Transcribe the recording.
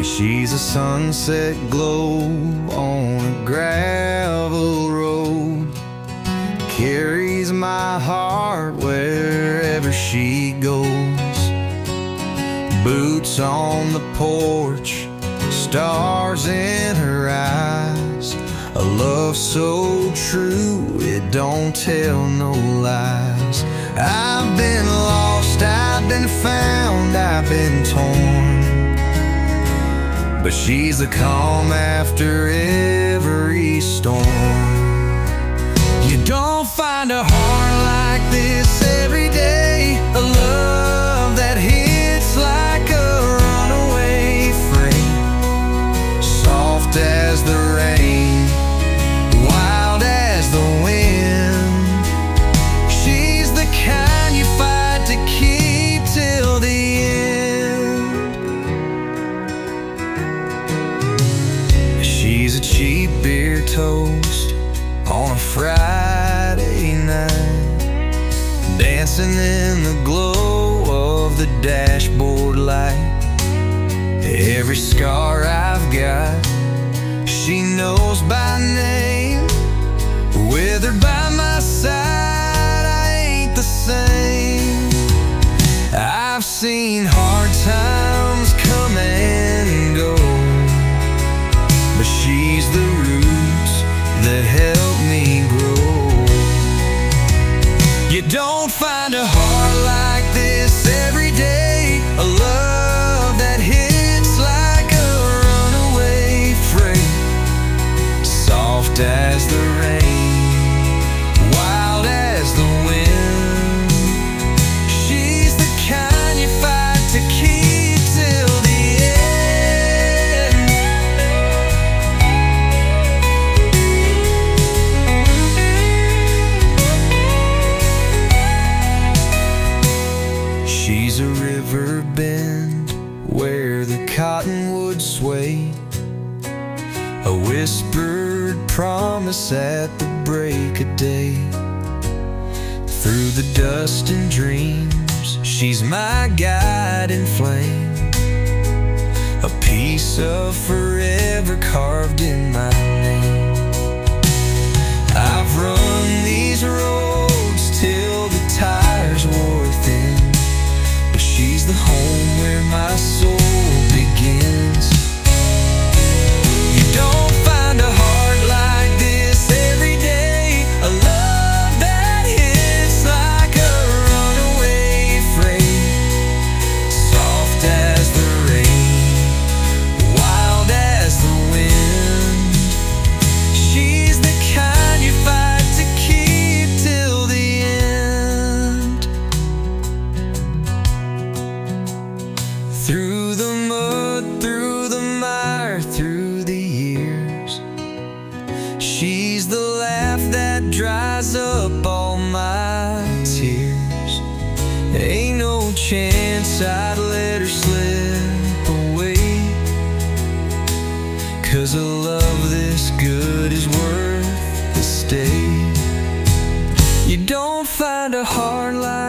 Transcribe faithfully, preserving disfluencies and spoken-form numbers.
She's a sunset glow on a gravel road, carries my heart wherever she goes. Boots on the porch, stars in her eyes, a love so true it don't tell no lies. I've been lost, I've been found, I've been torn, but she's the calm after every storm. You don't find a heart like this every day, a love that hits like a runaway freight, soft as the rain, wild as the wind. She's the kind you fight to keep till the end. She's a cheap beer toast on a Friday night, dancing in the glow of the dashboard light. Every scar I've got, she knows by name. With her by my side, I ain't the same. I've seen hard times come and go, but she's the roots that help me grow. You don't find a heart like this every day, a love that hits like a runaway freight, soft as the rain, wild as the wind. She's the kind you fight to keep till the end. She's a river bend where the cottonwoods sway, a whispered promise at the break of day. Through the dust and dreams, she's my guiding flame, a piece of forever carved in my name. I've run these roads till the tires wore thin, but she's the home where my soul begins. You don't find a heart like this every day, a love that hits like a runaway freight, soft as the rain, wild as the wind. She's the kind you fight to keep till the end. Through the mud, through the mire, through the years, she's the laugh that dries up all my tears. Ain't no chance I'd let her slip away, 'cause a love this good is worth the stay. You don't find a heart like